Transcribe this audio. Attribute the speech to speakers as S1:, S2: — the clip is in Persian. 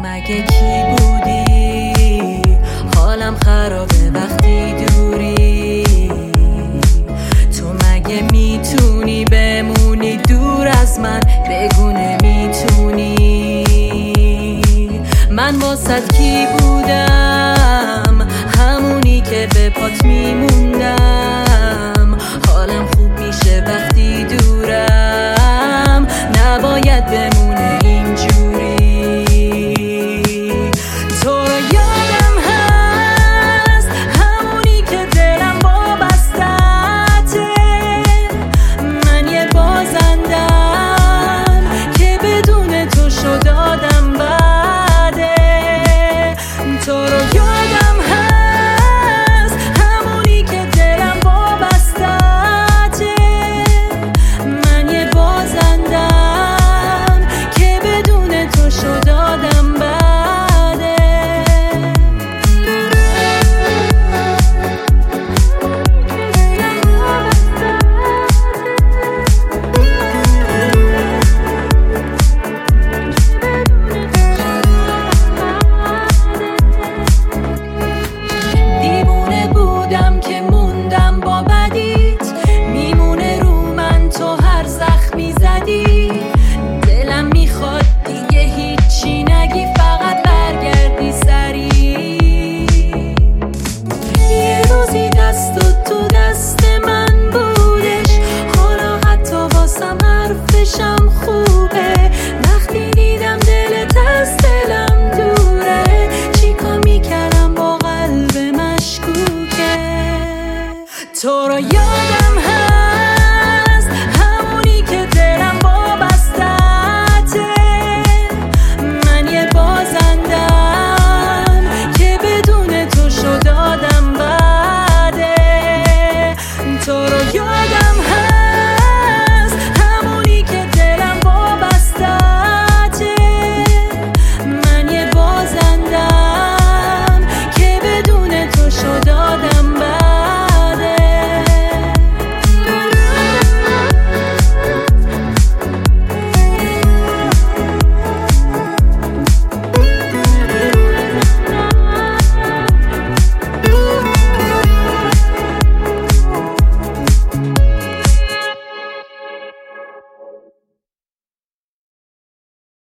S1: مگه کی بودی؟ حالم خرابه وقتی دوری. تو مگه میتونی بمونی دور از من؟ بگو نمیتونی. من واسد کی بودم؟ همونی که به پات میموندم. حالم خوب میشه وقتی دورم، نباید بمونه اینجوری. تو رو یادم هست، همونی که دلم وابسته‌ته. من یه بازندم که بدون تو شد آدم بده. تو رو یادم هست، همونی که دلم وابسته‌ته. من یه بازندم که بدون تو شد آدم بده. دیوونه بودم که موندم با بدیت، میمونه رو من تو هر زخمی زدی. دلم میخواد دیگه هیچی نگی، فقط برگردی سری. یه روزی دستت تو دست من بودش، حالا حتی واسم حرفشم خوبه. وقتی دیدم دلت از دلم دوره، چیکار میکردم با قلب مشکوکه. تو رو یادم